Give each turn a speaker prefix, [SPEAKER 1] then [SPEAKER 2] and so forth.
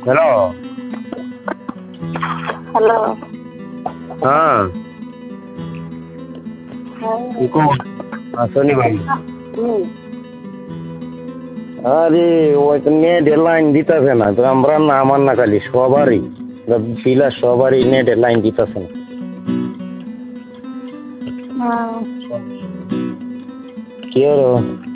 [SPEAKER 1] Hello.
[SPEAKER 2] Hello.
[SPEAKER 1] হ্যাঁ আসনি ভাই। আরে ওই তো নেটের লাইন দিতেছে না, তো আমরা না, আমার না, খালি সবারই পিলার সবারই নেটের লাইন দিতেছে না। কি হলো?